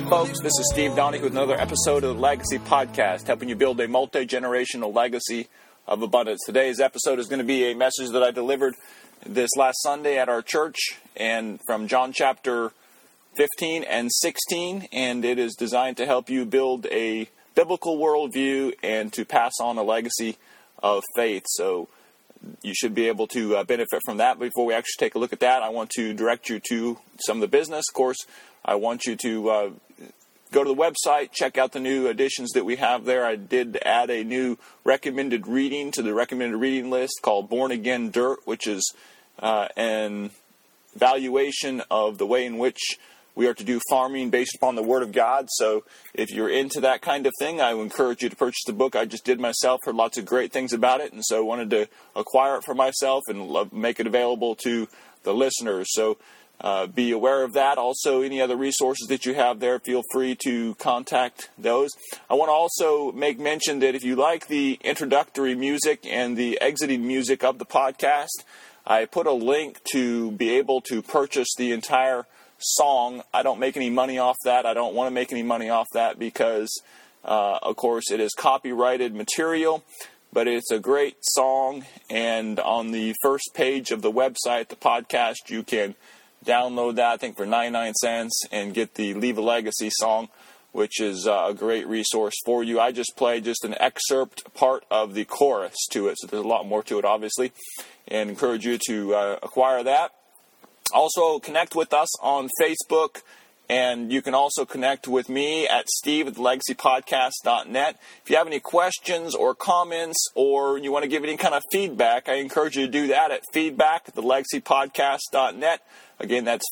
folks. This is Steve Donahue with another episode of the Legacy Podcast, helping you build a multi-generational legacy of abundance. Today's episode is going to be a message that I delivered this last Sunday at our church, and from John chapter 15 and 16, and it is designed to help you build a biblical worldview and to pass on a legacy of faith. So you should be able to benefit from that. Before we actually take a look at that, I want to direct you to some of the business. Of course, I want you to go to the website, check out the new editions that we have there. I did add a new recommended reading to the recommended reading list called Born Again Dirt, which is an evaluation of the way in which we are to do farming based upon the Word of God. So if you're into that kind of thing, I would encourage you to purchase the book. I just did myself, heard lots of great things about it, and so wanted to acquire it for myself and make it available to the listeners. So be aware of that. Also, any other resources that you have there, feel free to contact those. I want to also make mention that if you like the introductory music and the exiting music of the podcast, I put a link to be able to purchase the entire song. I don't make any money off that. I don't want to make any money off that because, of course, it is copyrighted material, but it's a great song. And on the first page of the website, the podcast, you can download that, I think, for 99 cents and get the Leave a Legacy song, which is a great resource for you. I just play just an excerpt part of the chorus to it, so there's a lot more to it, obviously, and encourage you to acquire that. Also, connect with us on Facebook, and you can also connect with me at steve@thelegacypodcast.net. If you have any questions or comments, or you want to give any kind of feedback, I encourage you to do that at feedback@thelegacypodcast.net. Again, that's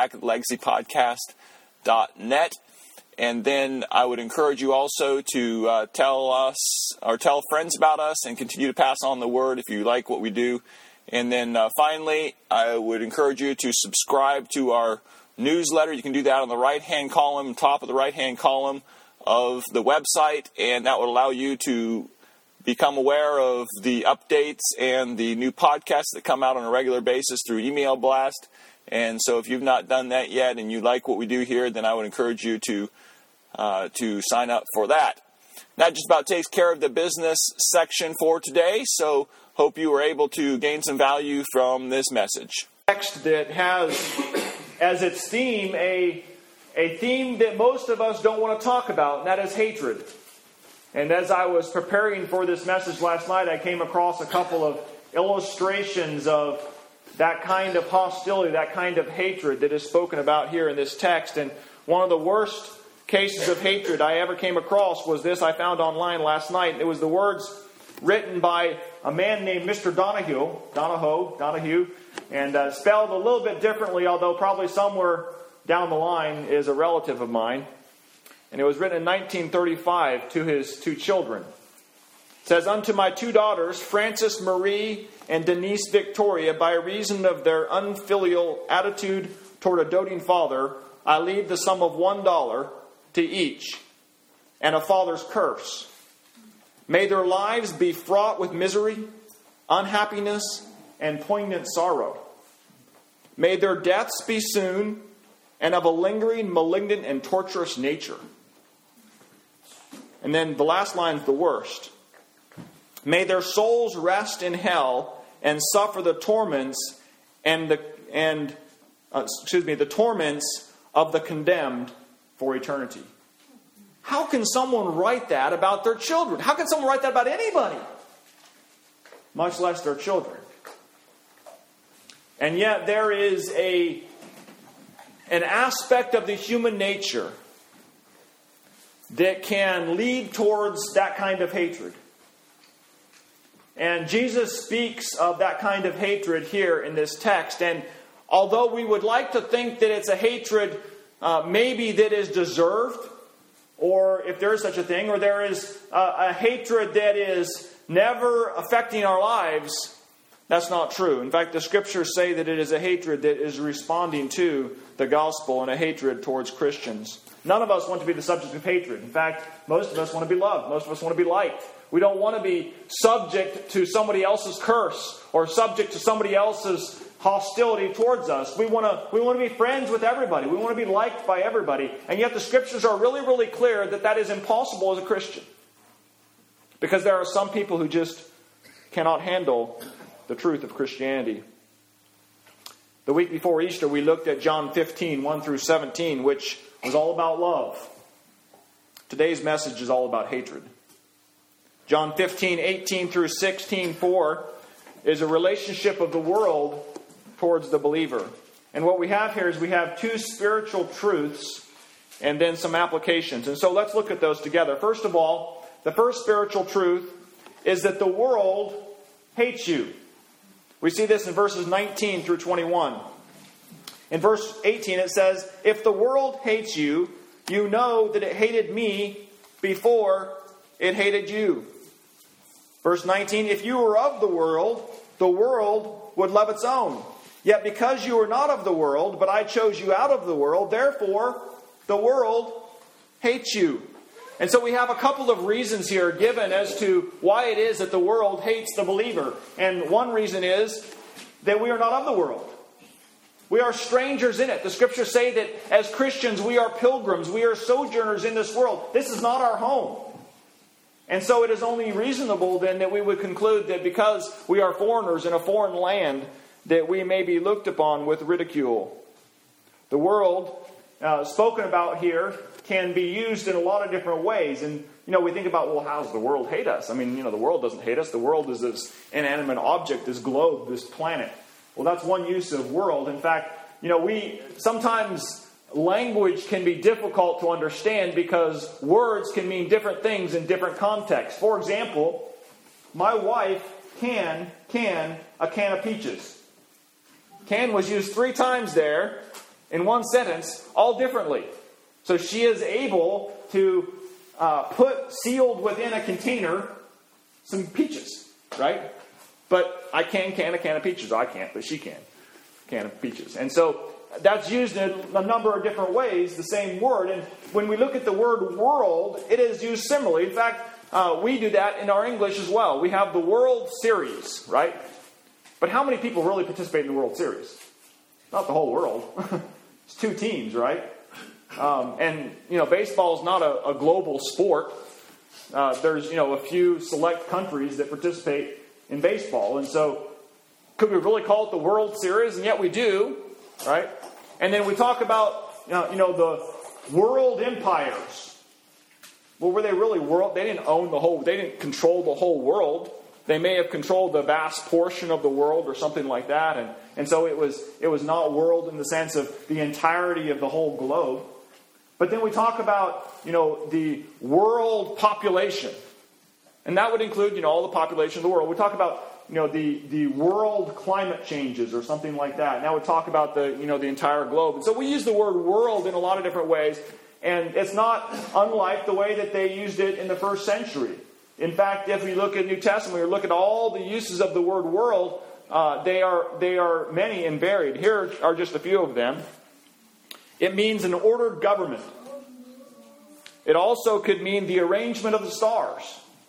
feedback@thelegacypodcast.net. And then I would encourage you also to tell us or tell friends about us and continue to pass on the word if you like what we do. And then finally, I would encourage you to subscribe to our newsletter. You can do that on the right-hand column, top of the right-hand column of the website, and that would allow you to become aware of the updates and the new podcasts that come out on a regular basis through email blast. And so if you've not done that yet and you like what we do here, then I would encourage you to sign up for that. That just about takes care of the business section for today, so hope you were able to gain some value from this message. Text that has as its theme a theme that most of us don't want to talk about, and that is hatred. And as I was preparing for this message last night, I came across a couple of illustrations of that kind of hostility, that kind of hatred that is spoken about here in this text. And one of the worst cases of hatred I ever came across was this I found online last night. It was the words written by a man named Mr. Donahue, and spelled a little bit differently, although probably somewhere down the line is a relative of mine. And it was written in 1935 to his two children. It says, "Unto my two daughters, Frances Marie and Denise Victoria, by reason of their unfilial attitude toward a doting father, I leave the sum of $1 to each, and a father's curse. May their lives be fraught with misery, unhappiness, and poignant sorrow. May their deaths be soon, and of a lingering, malignant, and torturous nature." And then the last line is the worst. "May their souls rest in hell and suffer the torments the torments of the condemned for eternity." How can someone write that about their children? How can someone write that about anybody? Much less their children. And yet there is an aspect of the human nature that can lead towards that kind of hatred. And Jesus speaks of that kind of hatred here in this text. And although we would like to think that it's a hatred maybe that is deserved, or if there is such a thing, or there is a hatred that is never affecting our lives, that's not true. In fact, the Scriptures say that it is a hatred that is responding to the gospel and a hatred towards Christians. None of us want to be the subject of hatred. In fact, most of us want to be loved. Most of us want to be liked. We don't want to be subject to somebody else's curse or subject to somebody else's hostility towards us. We want to be friends with everybody. We want to be liked by everybody. And yet the Scriptures are really, really clear that that is impossible as a Christian. Because there are some people who just cannot handle the truth of Christianity. The week before Easter, we looked at John 15, 1 through 17, which was all about love. Today's message is all about hatred. John 15, 18 through 16, 4 is a relationship of the world towards the believer. And what we have here is we have two spiritual truths and then some applications. And so let's look at those together. First of all, the first spiritual truth is that the world hates you. We see this in verses 19 through 21. In verse 18 it says, "If the world hates you, you know that it hated me before it hated you." Verse 19, "If you were of the world would love its own. Yet because you are not of the world, but I chose you out of the world, therefore the world hates you." And so we have a couple of reasons here given as to why it is that the world hates the believer. And one reason is that we are not of the world. We are strangers in it. The Scriptures say that as Christians we are pilgrims. We are sojourners in this world. This is not our home. And so it is only reasonable then that we would conclude that because we are foreigners in a foreign land, that we may be looked upon with ridicule. The world spoken about here can be used in a lot of different ways. And, we think about, well, how does the world hate us? I mean, the world doesn't hate us. The world is this inanimate object, this globe, this planet. Well, that's one use of world. In fact, sometimes language can be difficult to understand because words can mean different things in different contexts. For example, my wife can a can of peaches. Can was used 3 times there in one sentence, all differently. So she is able to put sealed within a container some peaches, right? But I can a can of peaches. I can't, but she can. Can of peaches. And so that's used in a number of different ways, the same word. And when we look at the word world, it is used similarly. In fact, we do that in our English as well. We have the World Series, right? But how many people really participate in the World Series? Not the whole world. It's 2 teams, right? And baseball is not a global sport. There's, a few select countries that participate in baseball. And so, could we really call it the World Series? And yet we do, right? And then we talk about, the world empires. Well, were they really world? They didn't own the whole, they didn't control the whole world. They may have controlled a vast portion of the world or something like that. And so it was not world in the sense of the entirety of the whole globe. But then we talk about, the world population. And that would include, all the population of the world. We talk about, the world climate changes or something like that. Now we talk about the entire globe. And so we use the word world in a lot of different ways. And it's not unlike the way that they used it in the first century. In fact, if we look at New Testament, we look at all the uses of the word world, they are many and varied. Here are just a few of them. It means an ordered government. It also could mean the arrangement of the stars.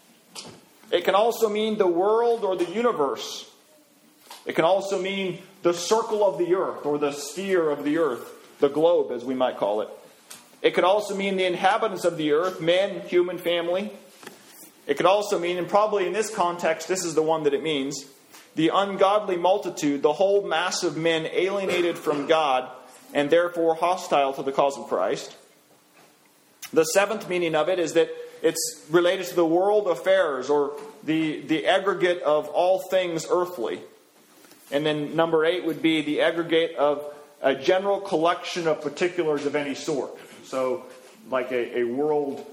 It can also mean the world or the universe. It can also mean the circle of the earth or the sphere of the earth, the globe as we might call it. It could also mean the inhabitants of the earth, men, human family. It could also mean, and probably in this context, this is the one that it means, the ungodly multitude, the whole mass of men alienated from God and therefore hostile to the cause of Christ. The 7th meaning of it is that it's related to the world affairs or the aggregate of all things earthly. And then number 8 would be the aggregate of a general collection of particulars of any sort. So like a world,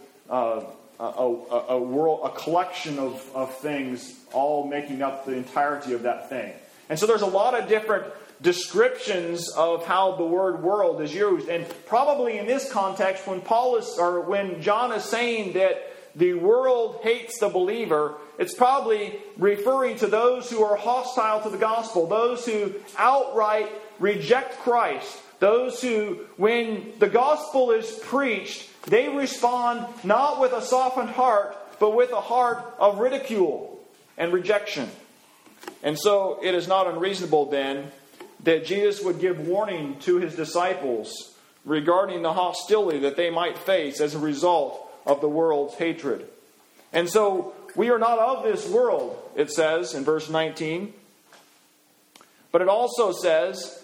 a collection of things all making up the entirety of that thing. And so there's a lot of different descriptions of how the word world is used. And probably in this context, when John is saying that the world hates the believer, it's probably referring to those who are hostile to the gospel, those who outright reject Christ, those who, when the gospel is preached, they respond not with a softened heart, but with a heart of ridicule and rejection. And so it is not unreasonable then that Jesus would give warning to his disciples regarding the hostility that they might face as a result of the world's hatred. And so, we are not of this world, it says in verse 19. But it also says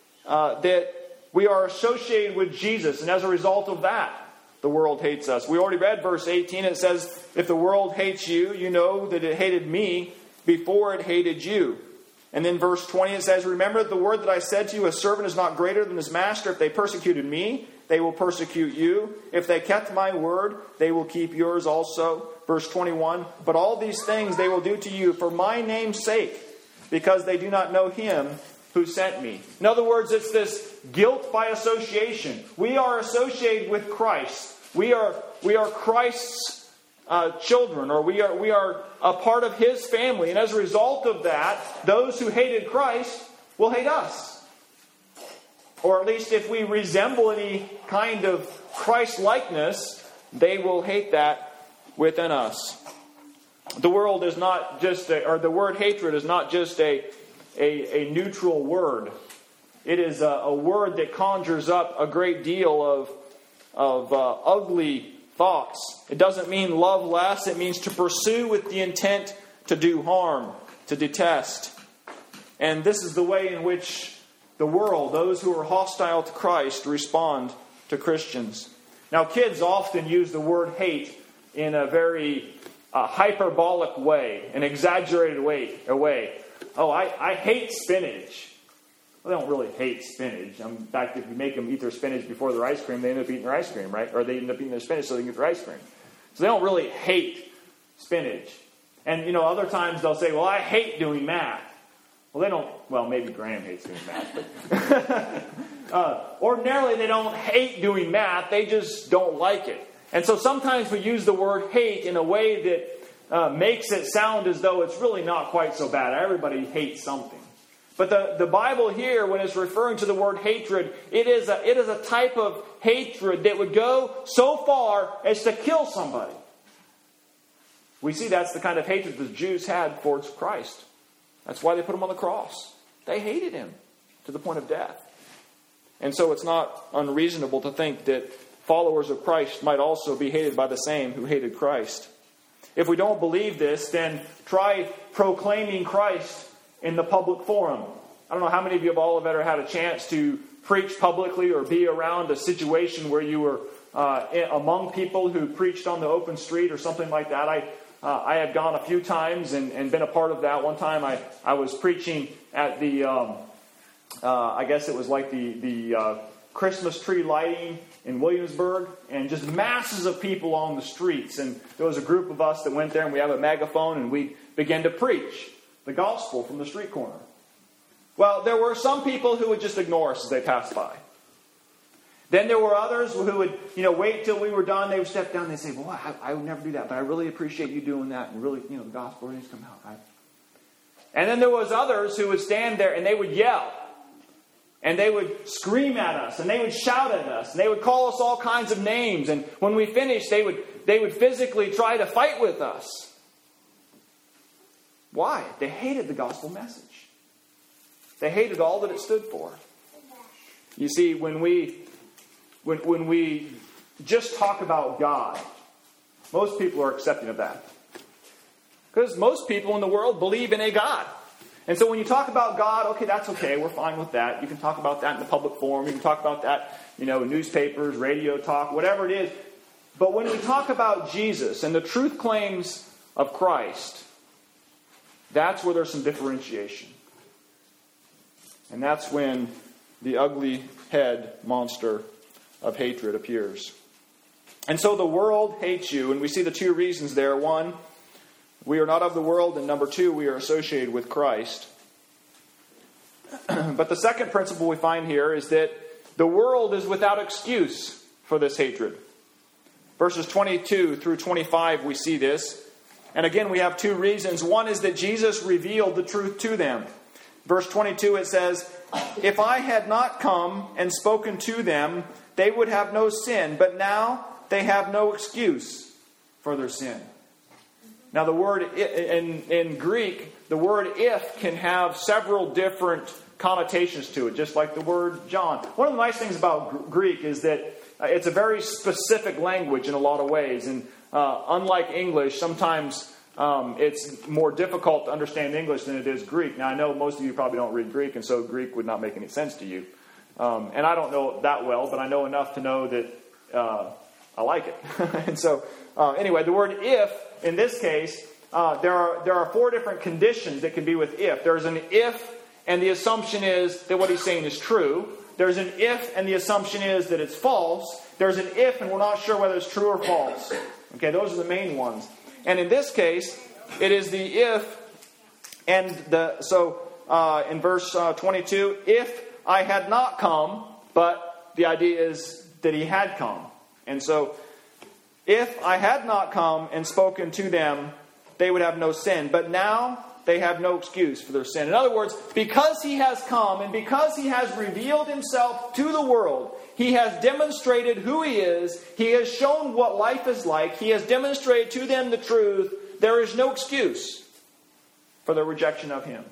that we are associated with Jesus, and as a result of that, the world hates us. We already read verse 18. It says, if the world hates you, you know that it hated me before it hated you. And then verse 20 it says, remember the word that I said to you, a servant is not greater than his master. If they persecuted me, they will persecute you. If they kept my word, they will keep yours also. Verse 21, but all these things they will do to you for my name's sake, because they do not know him who sent me. In other words, it's this guilt by association. We are associated with Christ. We are Christ's children, or we are a part of his family. And as a result of that, those who hated Christ will hate us. Or at least if we resemble any kind of Christ-likeness, they will hate that within us. The world is not just, or the word hatred is not just a neutral word. It is a word that conjures up a great deal of ugly thoughts. It doesn't mean love less. It means to pursue with the intent to do harm, to detest. And this is the way in which the world, those who are hostile to Christ, respond to Christians. Now, kids often use the word hate in a very hyperbolic way, an exaggerated way. Oh, I hate spinach. Well, they don't really hate spinach. In fact, if you make them eat their spinach before their ice cream, they end up eating their ice cream, right? Or they end up eating their spinach so they can get their ice cream. So they don't really hate spinach. And, other times they'll say, well, I hate doing math. Well, they don't, maybe Graham hates doing math. But ordinarily, they don't hate doing math. They just don't like it. And so sometimes we use the word hate in a way that makes it sound as though it's really not quite so bad. Everybody hates something. But the Bible here, when it's referring to the word hatred, it is a type of hatred that would go so far as to kill somebody. We see that's the kind of hatred the Jews had towards Christ. That's why they put him on the cross. They hated him to the point of death. And so it's not unreasonable to think that followers of Christ might also be hated by the same who hated Christ. If we don't believe this, then try proclaiming Christ in the public forum. I don't know how many of you have all have ever had a chance to preach publicly or be around a situation where you were among people who preached on the open street or something like that. I have gone a few times and been a part of that. One time I was preaching at the, I guess it was like the Christmas tree lighting in Williamsburg, and just masses of people on the streets. And there was a group of us that went there, and we have a megaphone, and we began to preach the gospel from the street corner. Well, there were some people who would just ignore us as they passed by. Then there were others who would, wait till we were done. They would step down and they'd say, well, I would never do that, but I really appreciate you doing that. And really, the gospel needs to come out, right? And then there was others who would stand there and they would yell. And they would scream at us, and they would shout at us, and they would call us all kinds of names. And when we finished, they would physically try to fight with us. Why? They hated the gospel message. They hated all that it stood for. You see, when we just talk about God, most people are accepting of that. Because most people in the world believe in a God. And so when you talk about God, okay, that's okay. We're fine with that. You can talk about that in the public forum. You can talk about that, newspapers, radio talk, whatever it is. But when we talk about Jesus and the truth claims of Christ, that's where there's some differentiation. And that's when the ugly head monster of hatred appears. And so the world hates you. And we see the two reasons there. One, we are not of the world, and number two, we are associated with Christ. But the second principle we find here is that the world is without excuse for this hatred. Verses 22 through 25, we see this. And again, we have two reasons. One is that Jesus revealed the truth to them. Verse 22, it says, if I had not come and spoken to them, they would have no sin. But now they have no excuse for their sin. Now the word in Greek, the word if can have several different connotations to it, just like the word John. One of the nice things about Greek is that it's a very specific language in a lot of ways. And unlike English, sometimes it's more difficult to understand English than it is Greek. Now, I know most of you probably don't read Greek, and so Greek would not make any sense to you. And I don't know it that well, but I know enough to know that I like it. And so, anyway, the word if, in this case, there are 4 different conditions that can be with if. There's an if, and the assumption is that what he's saying is true. There's an if, and the assumption is that it's false. There's an if, and we're not sure whether it's true or false. Okay, those are the main ones. And in this case, it is the if, and in verse 22, if I had not come, but the idea is that he had come. And so, if I had not come and spoken to them, they would have no sin. But now they have no excuse for their sin. In other words, because he has come and because he has revealed himself to the world, he has demonstrated who he is. He has shown what life is like. He has demonstrated to them the truth. There is no excuse for their rejection of him.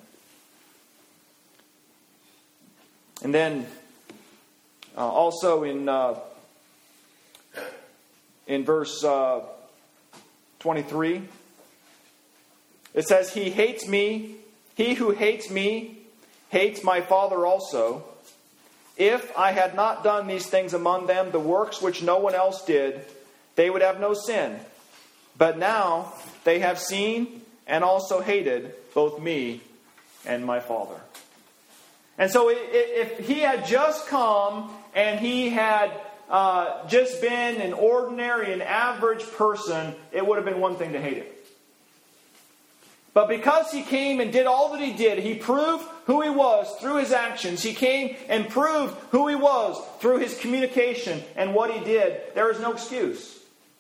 And then also in verse 23, it says, he hates me. He who hates me hates my Father also. If I had not done these things among them, the works which no one else did, they would have no sin. But now they have seen and also hated both me and my Father. And so if he had just come and he had just been an ordinary, an average person, it would have been one thing to hate him. But because he came and did all that he did, he proved who he was through his actions. He came and proved who he was through his communication and what he did. There is no excuse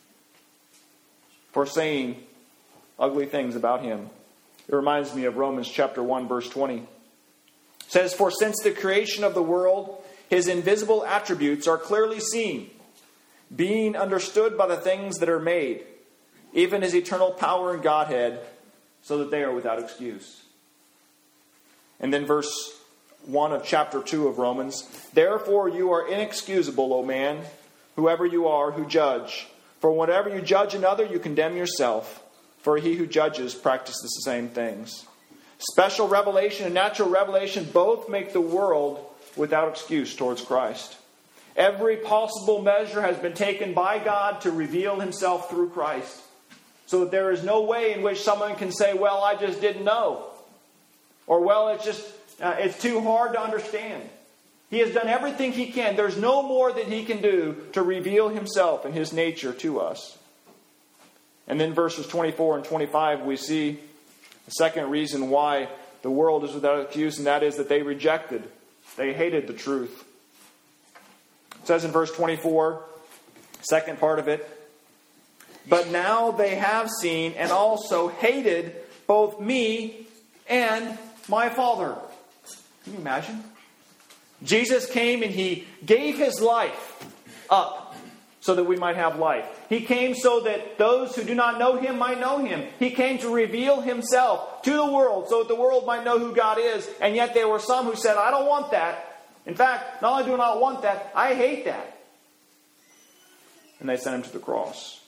for saying ugly things about him. It reminds me of Romans chapter 1, verse 20. It says, for since the creation of the world, his invisible attributes are clearly seen, being understood by the things that are made, even his eternal power and Godhead, so that they are without excuse. And then verse 1 of chapter 2 of Romans, therefore you are inexcusable, O man, whoever you are who judge. For whatever you judge another, you condemn yourself. For he who judges practices the same things. Special revelation and natural revelation both make the world without excuse towards Christ. Every possible measure has been taken by God to reveal himself through Christ. So that there is no way in which someone can say, well, I just didn't know. Or, well, it's too hard to understand. He has done everything he can. There's no more that he can do to reveal himself and his nature to us. And then verses 24 and 25, we see the second reason why the world is without excuse, and that is that they hated the truth. It says in verse 24, second part of it, but now they have seen and also hated both me and my Father. Can you imagine? Jesus came and he gave his life up so that we might have life. He came so that those who do not know him might know him. He came to reveal himself to the world so that the world might know who God is. And yet there were some who said, I don't want that. In fact, not only do I not want that, I hate that. And they sent him to the cross.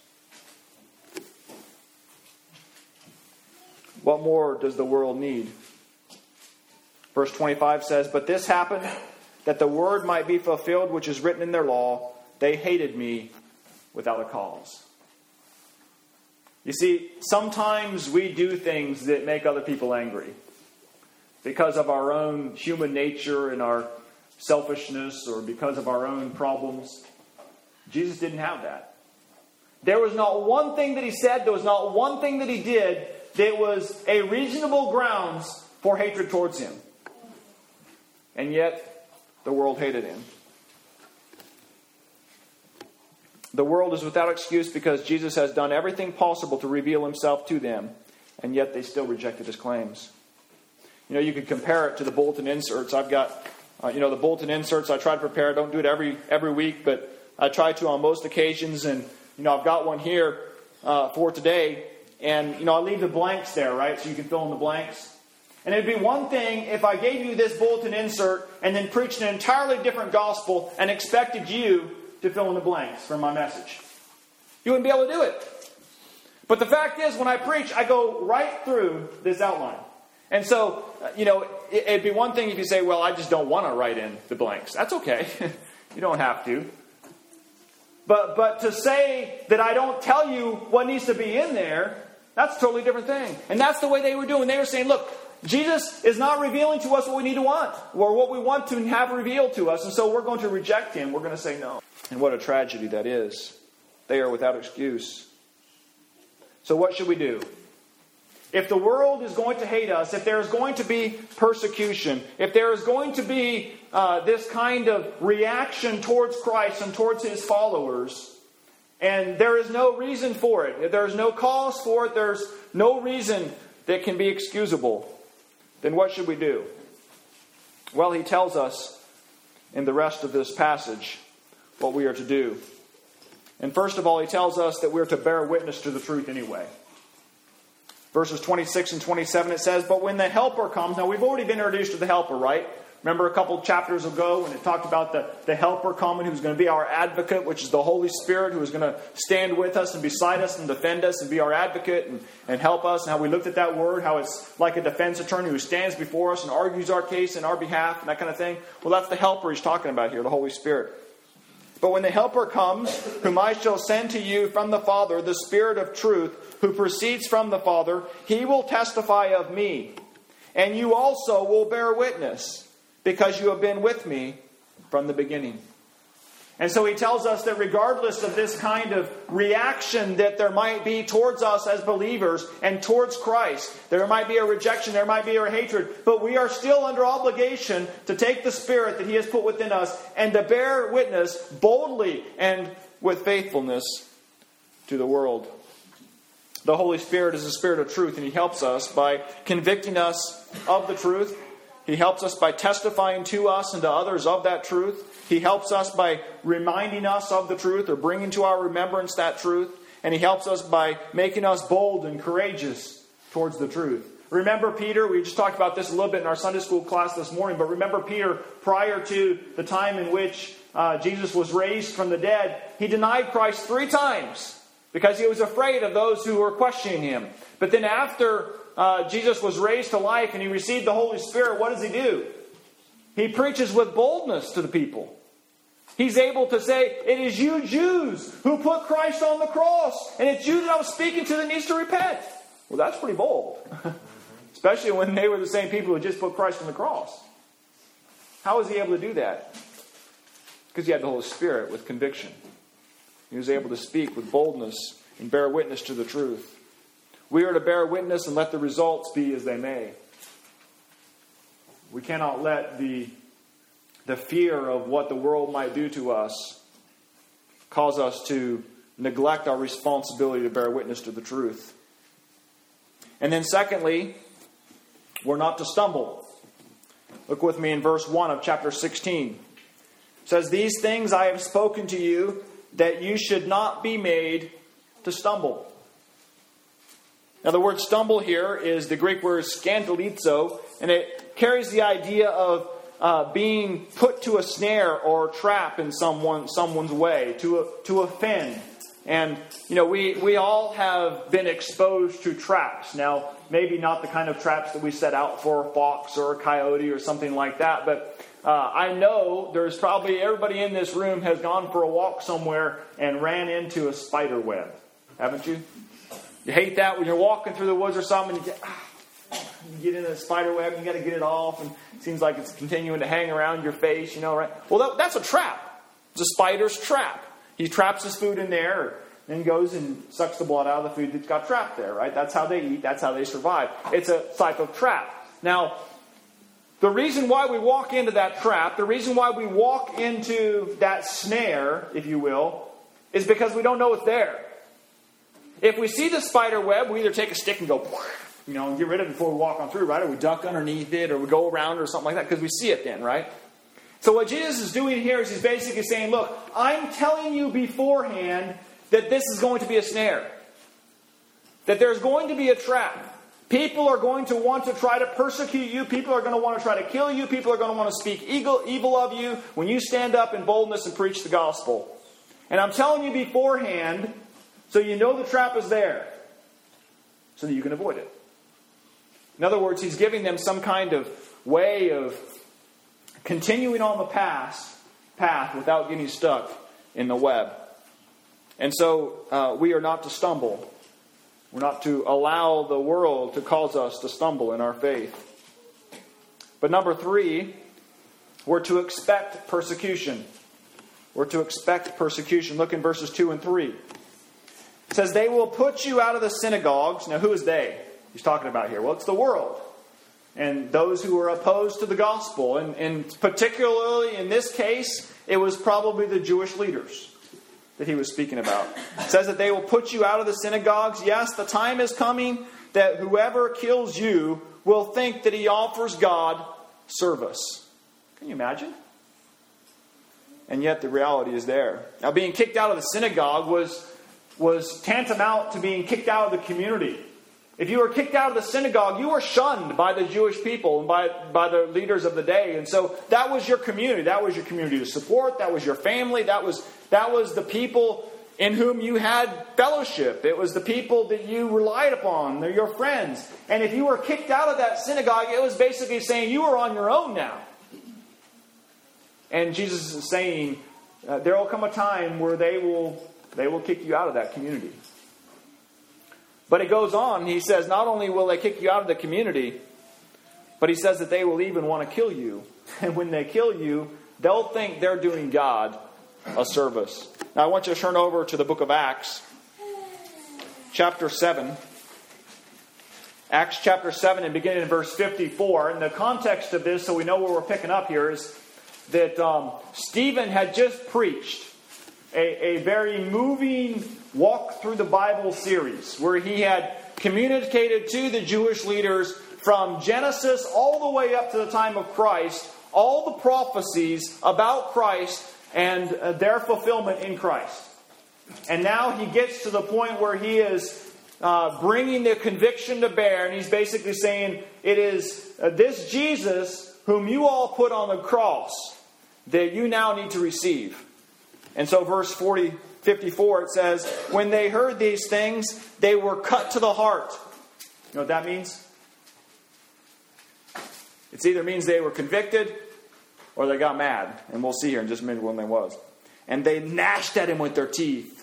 What more does the world need? Verse 25 says, but this happened that the word might be fulfilled which is written in their law. They hated me without a cause. You see, sometimes we do things that make other people angry because of our own human nature and our selfishness or because of our own problems. Jesus didn't have that. There was not one thing that he said, there was not one thing that he did that was a reasonable grounds for hatred towards him. And yet, the world hated him. The world is without excuse because Jesus has done everything possible to reveal himself to them, and yet they still rejected his claims. You know, you could compare it to the bulletin inserts. I've got, the bulletin inserts I try to prepare. I don't do it every week, but I try to on most occasions. And, I've got one here for today. And, I leave the blanks there, right? So you can fill in the blanks. And it'd be one thing if I gave you this bulletin insert and then preached an entirely different gospel and expected you to fill in the blanks for my message. You wouldn't be able to do it. But the fact is, when I preach, I go right through this outline. And so, it'd be one thing if you say, well, I just don't want to write in the blanks. That's okay. You don't have to. But to say that I don't tell you what needs to be in there, that's a totally different thing. And that's the way they were doing. They were saying, look, Jesus is not revealing to us what we need to want, or what we want to have revealed to us. And so we're going to reject him. We're going to say no. And what a tragedy that is. They are without excuse. So what should we do? If the world is going to hate us, if there is going to be persecution, if there is going to be this kind of reaction towards Christ and towards his followers, and there is no reason for it, if there's no cause for it, there's no reason that can be excusable, then what should we do? Well, he tells us in the rest of this passage what we are to do. And first of all, he tells us that we're to bear witness to the truth anyway. Verses 26 and 27, it says, but when the Helper comes... Now, we've already been introduced to the Helper, right? Remember a couple chapters ago when it talked about the Helper coming, who's going to be our advocate, which is the Holy Spirit, who is going to stand with us and beside us and defend us and be our advocate and help us. And how we looked at that word, how it's like a defense attorney who stands before us and argues our case in our behalf and that kind of thing. Well, that's the Helper he's talking about here, the Holy Spirit. But when the Helper comes, whom I shall send to you from the Father, the Spirit of truth, who proceeds from the Father, he will testify of me. And you also will bear witness, because you have been with me from the beginning. And so he tells us that regardless of this kind of reaction that there might be towards us as believers and towards Christ, there might be a rejection, there might be a hatred, but we are still under obligation to take the Spirit that he has put within us and to bear witness boldly and with faithfulness to the world. The Holy Spirit is the Spirit of truth, and he helps us by convicting us of the truth. He helps us by testifying to us and to others of that truth. He helps us by reminding us of the truth or bringing to our remembrance that truth. And he helps us by making us bold and courageous towards the truth. Remember Peter? We just talked about this a little bit in our Sunday school class this morning. But remember Peter, prior to the time in which Jesus was raised from the dead, he denied Christ 3 times because he was afraid of those who were questioning him. But then after Jesus was raised to life and he received the Holy Spirit, what does he do? He preaches with boldness to the people. He's able to say, it is you Jews who put Christ on the cross. And it's you that I'm speaking to that needs to repent. Well, that's pretty bold. Especially when they were the same people who just put Christ on the cross. How was he able to do that? Because he had the Holy Spirit with conviction. He was able to speak with boldness and bear witness to the truth. We are to bear witness and let the results be as they may. We cannot let the fear of what the world might do to us cause us to neglect our responsibility to bear witness to the truth. And then secondly, we're not to stumble. Look with me in verse 1 of chapter 16. It says, these things I have spoken to you, that you should not be made to stumble. Now the word stumble here is the Greek word scandalizo, and it carries the idea of being put to a snare or trap in someone's way, to offend. And, we all have been exposed to traps. Now, maybe not the kind of traps that we set out for a fox or a coyote or something like that, but I know there's probably everybody in this room has gone for a walk somewhere and ran into a spider web. Haven't you? You hate that when you're walking through the woods or something and you get in a spider web and you got to get it off and it seems like it's continuing to hang around your face, right? Well, that's a trap. It's a spider's trap. He traps his food in there, then goes and sucks the blood out of the food that's got trapped there, right? That's how they eat. That's how they survive. It's a type of trap. Now, the reason why we walk into that trap, the reason why we walk into that snare, if you will, is because we don't know it's there. If we see the spider web, we either take a stick and go, and get rid of it before we walk on through, right? Or we duck underneath it, or we go around it, or something like that, because we see it then, right? So what Jesus is doing here is he's basically saying, look, I'm telling you beforehand that this is going to be a snare. That there's going to be a trap. People are going to want to try to persecute you. People are going to want to try to kill you. People are going to want to speak evil of you when you stand up in boldness and preach the gospel. And I'm telling you beforehand, so you know the trap is there, so that you can avoid it. In other words, he's giving them some kind of way of continuing on the path without getting stuck in the web. And so we are not to stumble. We're not to allow the world to cause us to stumble in our faith. But number 3, we're to expect persecution. We're to expect persecution. Look in verses 2 and 3. It says, they will put you out of the synagogues. Now, who is they he's talking about here? Well, it's the world. And those who are opposed to the gospel. And particularly in this case, it was probably the Jewish leaders that he was speaking about. It says that they will put you out of the synagogues. Yes, the time is coming that whoever kills you will think that he offers God service. Can you imagine? And yet the reality is there. Now, being kicked out of the synagogue was tantamount to being kicked out of the community. If you were kicked out of the synagogue, you were shunned by the Jewish people and by the leaders of the day. And so that was your community. That was your community of support. That was your family. That was the people in whom you had fellowship. It was the people that you relied upon. They're your friends. And if you were kicked out of that synagogue, it was basically saying you were on your own now. And Jesus is saying there will come a time where they will kick you out of that community. But it goes on. He says not only will they kick you out of the community, but he says that they will even want to kill you. And when they kill you, they'll think they're doing God a service. Now I want you to turn over to the book of Acts, chapter 7. Acts chapter 7 and beginning in verse 54. And the context of this, so we know where we're picking up here, is that Stephen had just preached a very moving walk through the Bible series where he had communicated to the Jewish leaders from Genesis all the way up to the time of Christ, all the prophecies about Christ and their fulfillment in Christ. And now he gets to the point where he is bringing the conviction to bear, and he's basically saying, it is this Jesus whom you all put on the cross that you now need to receive. And so verse 54, it says, when they heard these things, they were cut to the heart. You know what that means? It either means they were convicted or they got mad. And we'll see here in just a minute when they was. And they gnashed at him with their teeth.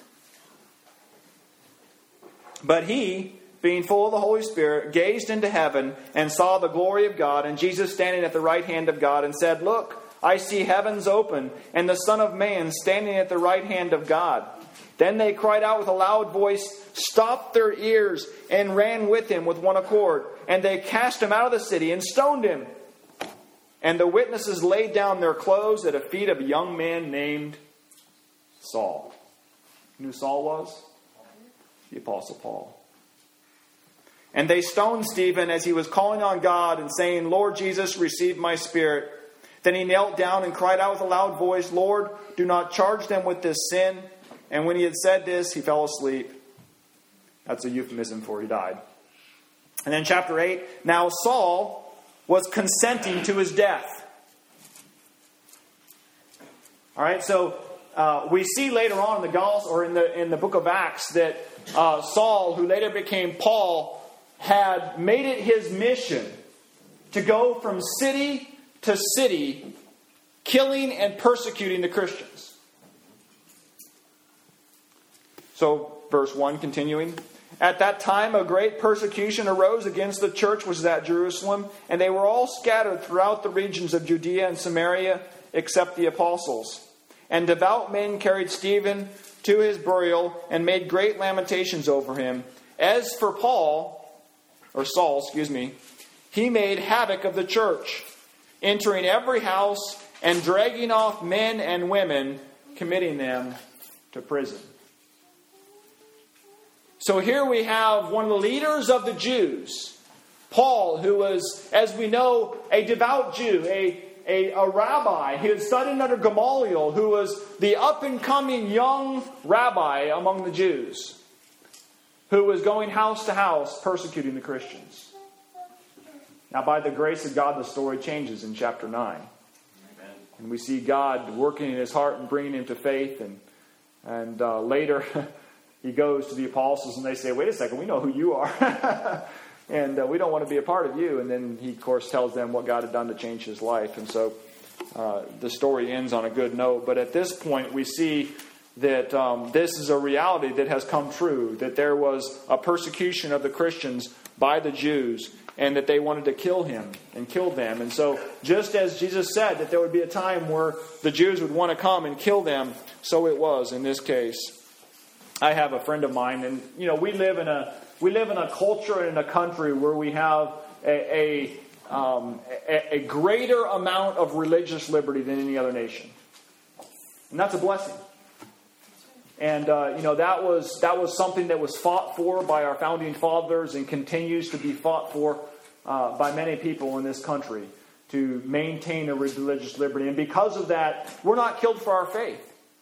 But he, being full of the Holy Spirit, gazed into heaven and saw the glory of God and Jesus standing at the right hand of God and said, look, I see heavens open, and the Son of Man standing at the right hand of God. Then they cried out with a loud voice, stopped their ears, and ran with him with one accord. And they cast him out of the city and stoned him. And the witnesses laid down their clothes at the feet of a young man named Saul. You know who Saul was? The Apostle Paul. And they stoned Stephen as he was calling on God and saying, Lord Jesus, receive my spirit. Then he knelt down and cried out with a loud voice, Lord, do not charge them with this sin. And when he had said this, he fell asleep. That's a euphemism for he died. And then chapter 8, now Saul was consenting to his death. All right, so we see later on in the Gospel or in the book of Acts that Saul, who later became Paul, had made it his mission to go from city to city, killing and persecuting the Christians. So, verse 1 continuing. At that time, a great persecution arose against the church which was at Jerusalem, and they were all scattered throughout the regions of Judea and Samaria, except the apostles. And devout men carried Stephen to his burial and made great lamentations over him. As for Saul, he made havoc of the church, entering every house and dragging off men and women, committing them to prison. So here we have one of the leaders of the Jews, Paul, who was, as we know, a devout Jew, a rabbi. He had studied under Gamaliel, who was the up-and-coming young rabbi among the Jews, who was going house to house persecuting the Christians. Now, by the grace of God, the story changes in chapter 9. Amen. And we see God working in his heart and bringing him to faith. And later, he goes to the apostles and they say, wait a second, we know who you are. And we don't want to be a part of you. And then he, of course, tells them what God had done to change his life. And so the story ends on a good note. But at this point, we see that this is a reality that has come true, that there was a persecution of the Christians by the Jews, and that they wanted to kill him and kill them. And so just as Jesus said that there would be a time where the Jews would want to come and kill them, so it was in this case. I have a friend of mine, and we live in a culture and in a country where we have a greater amount of religious liberty than any other nation. And that's a blessing. And that was something that was fought for by our founding fathers and continues to be fought for by many people in this country to maintain a religious liberty. And because of that, we're not killed for our faith.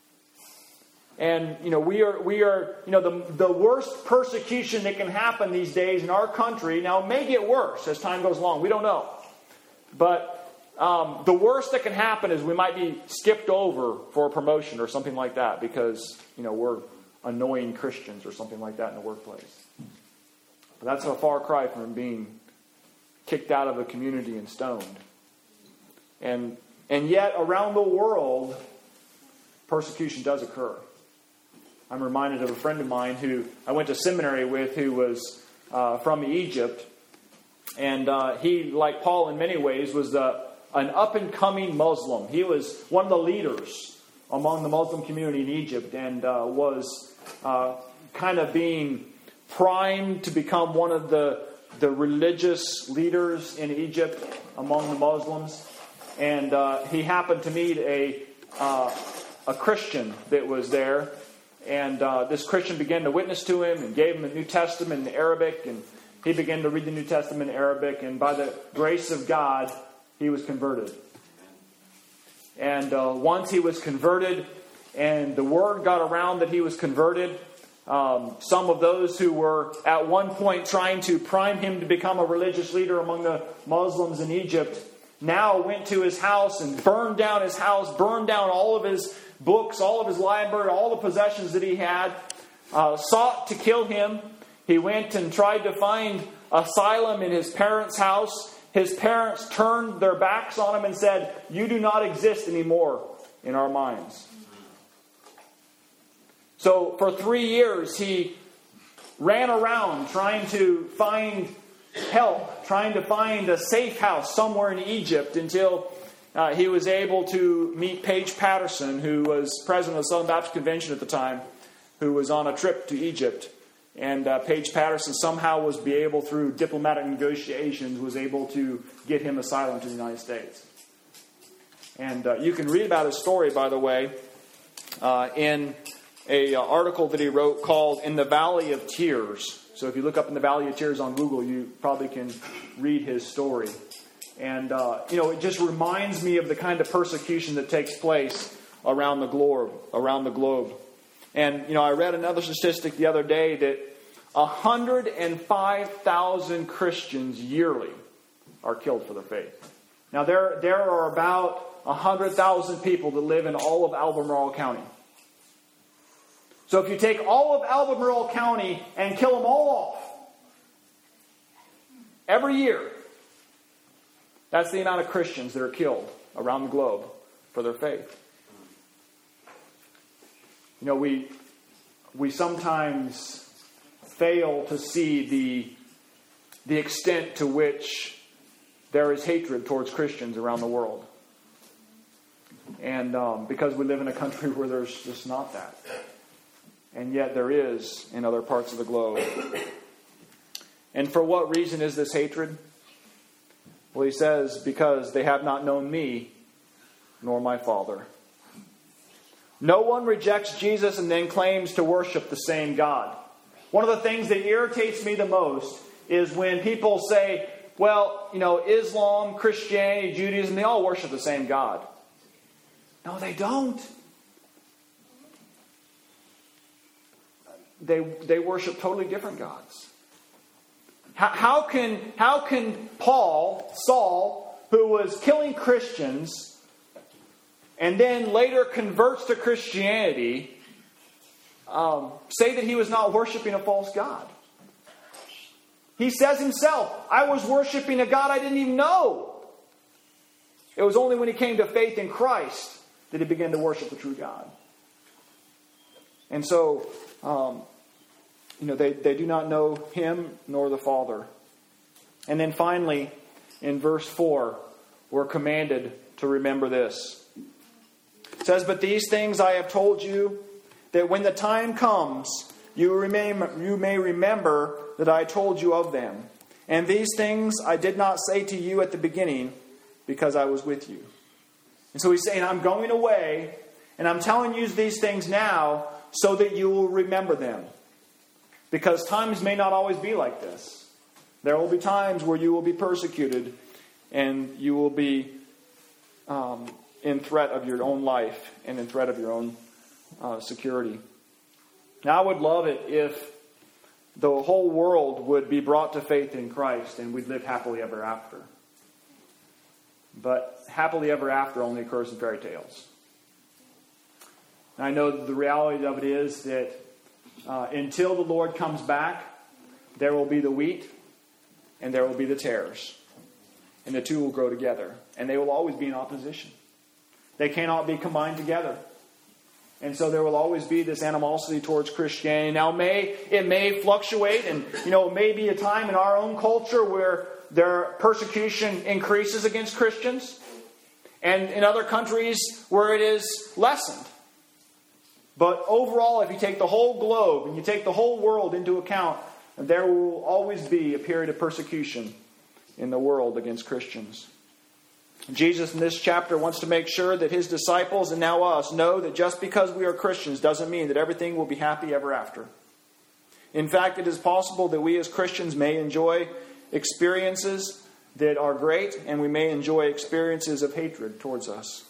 And we are the worst persecution that can happen these days in our country. Now, it may get worse as time goes along. We don't know, but the worst that can happen is we might be skipped over for a promotion or something like that because, we're annoying Christians or something like that in the workplace. But that's a far cry from being kicked out of a community and stoned. And yet, around the world, persecution does occur. I'm reminded of a friend of mine who I went to seminary with who was from Egypt. And he, like Paul in many ways, was an up-and-coming Muslim. He was one of the leaders among the Muslim community in Egypt and was kind of being primed to become one of the religious leaders in Egypt among the Muslims. And he happened to meet a Christian that was there. And this Christian began to witness to him and gave him the New Testament in Arabic. And he began to read the New Testament in Arabic. And by the grace of God, he was converted. And once he was converted and the word got around that he was converted, some of those who were at one point trying to prime him to become a religious leader among the Muslims in Egypt now went to his house and burned down his house, burned down all of his books, all of his library, all the possessions that he had, sought to kill him. He went and tried to find asylum in his parents' house. His parents turned their backs on him and said, "You do not exist anymore in our minds." So for 3 years, he ran around trying to find help, trying to find a safe house somewhere in Egypt until he was able to meet Paige Patterson, who was president of the Southern Baptist Convention at the time, who was on a trip to Egypt. And Paige Patterson somehow was able, through diplomatic negotiations, was able to get him asylum to the United States. And you can read about his story, by the way, in an article that he wrote called "In the Valley of Tears." So if you look up "In the Valley of Tears" on Google, you probably can read his story. And, it just reminds me of the kind of persecution that takes place around the globe. And, I read another statistic the other day that 105,000 Christians yearly are killed for their faith. Now, there are about 100,000 people that live in all of Albemarle County. So if you take all of Albemarle County and kill them all off every year, that's the amount of Christians that are killed around the globe for their faith. We sometimes fail to see the extent to which there is hatred towards Christians around the world. And because we live in a country where there's just not that. And yet there is in other parts of the globe. And for what reason is this hatred? Well, he says, because they have not known me, nor my Father. No one rejects Jesus and then claims to worship the same God. One of the things that irritates me the most is when people say, well, Islam, Christianity, Judaism, they all worship the same God. No, they don't. They worship totally different gods. How can Saul, who was killing Christians and then later converts to Christianity, say that he was not worshiping a false god? He says himself, I was worshiping a God I didn't even know. It was only when he came to faith in Christ that he began to worship the true God. And so, they do not know him nor the Father. And then finally, in verse 4, we're commanded to remember this. It says, but these things I have told you, that when the time comes, you may remember that I told you of them. And these things I did not say to you at the beginning, because I was with you. And so he's saying, I'm going away, and I'm telling you these things now, so that you will remember them. Because times may not always be like this. There will be times where you will be persecuted, and you will be in threat of your own life, and in threat of your own security. Now, I would love it if the whole world would be brought to faith in Christ and we'd live happily ever after. But happily ever after only occurs in fairy tales. And I know that the reality of it is that until the Lord comes back, there will be the wheat and there will be the tares. And the two will grow together. And they will always be in opposition. They cannot be combined together. And so there will always be this animosity towards Christianity. Now, it may fluctuate, and it may be a time in our own culture where their persecution increases against Christians, and in other countries where it is lessened. But overall, if you take the whole globe and you take the whole world into account, there will always be a period of persecution in the world against Christians. Jesus in this chapter wants to make sure that his disciples and now us know that just because we are Christians doesn't mean that everything will be happy ever after. In fact, it is possible that we as Christians may enjoy experiences that are great, and we may enjoy experiences of hatred towards us.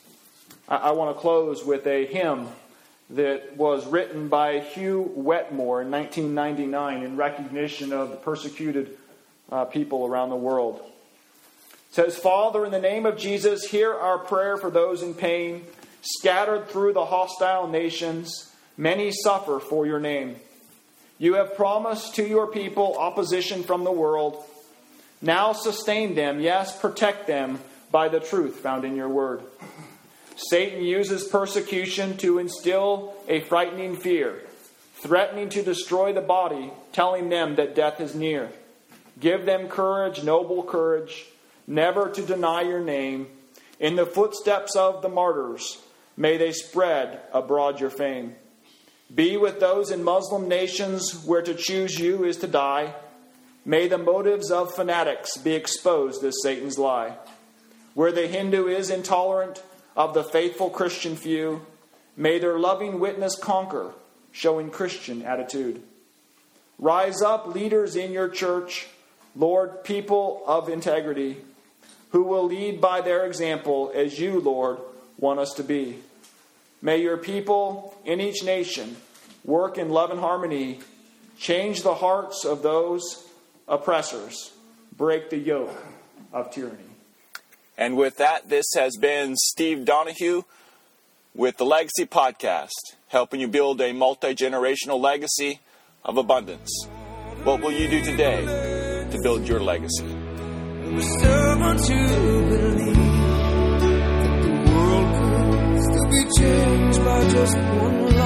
I want to close with a hymn that was written by Hugh Wetmore in 1999 in recognition of the persecuted people around the world. It says, Father, in the name of Jesus, hear our prayer for those in pain, scattered through the hostile nations. Many suffer for your name. You have promised to your people opposition from the world. Now sustain them, yes, protect them by the truth found in your word. Satan uses persecution to instill a frightening fear, threatening to destroy the body, telling them that death is near. Give them courage, noble courage, never to deny your name. In the footsteps of the martyrs, may they spread abroad your fame. Be with those in Muslim nations where to choose you is to die. May the motives of fanatics be exposed as Satan's lie. Where the Hindu is intolerant of the faithful Christian few, may their loving witness conquer, showing Christian attitude. Rise up, leaders in your church, Lord, people of integrity, who will lead by their example as you, Lord, want us to be. May your people in each nation work in love and harmony, change the hearts of those oppressors, break the yoke of tyranny. And with that, this has been Steve Donahue with the Legacy Podcast, helping you build a multi-generational legacy of abundance. What will you do today to build your legacy? We're stubborn to believe that the world could still be changed by just one